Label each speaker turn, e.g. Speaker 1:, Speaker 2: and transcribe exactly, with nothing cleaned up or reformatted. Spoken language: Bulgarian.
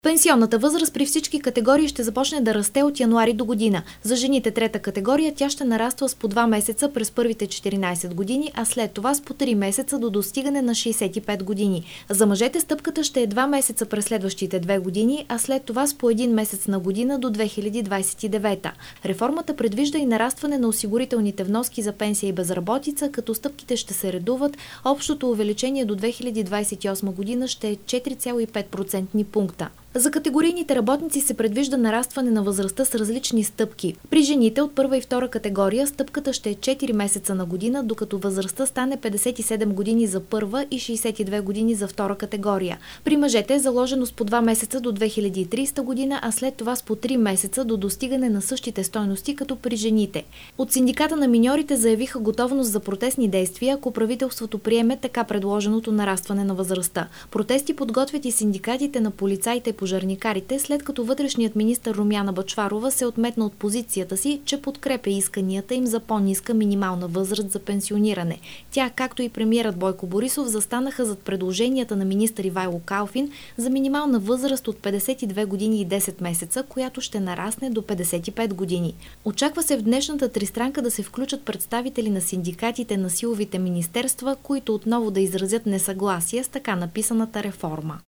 Speaker 1: Пенсионната възраст при всички категории ще започне да расте от януари до година. За жените трета категория тя ще нараства с по два месеца през първите четиринайсет години, а след това с по три месеца до достигане на шейсет и пет години. За мъжете стъпката ще е два месеца през следващите две години, а след това с по един месец на година до две хиляди двайсет и девета. Реформата предвижда и нарастване на осигурителните вноски за пенсия и безработица, като стъпките ще се редуват. Общото увеличение до две хиляди двайсет и осма година ще е четири цяло и пет процентни пункта. За категорийните работници се предвижда нарастване на възрастта с различни стъпки. При жените от първа и втора категория стъпката ще е четири месеца на година, докато възрастта стане петдесет и седем години за първа и шейсет и две години за втора категория. При мъжете е заложено с по два месеца до две хиляди и трийсета година, а след това с по три месеца до достигане на същите стойности като при жените. От синдиката на миньорите заявиха готовност за протестни действия, ако правителството приеме така предложеното нарастване на възрастта. Протести подготвят и синдикатите на полицаите пожарникарите, след като вътрешният министър Румяна Бъчварова се отметна от позицията си, че подкрепя исканията им за по-ниска минимална възраст за пенсиониране. Тя, както и премиерът Бойко Борисов, застанаха зад предложенията на министър Ивайло Калфин за минимална възраст от петдесет и две години и десет месеца, която ще нарасне до петдесет и пет години. Очаква се в днешната тристранка да се включат представители на синдикатите на силовите министерства, които отново да изразят несъгласие с така написаната реформа.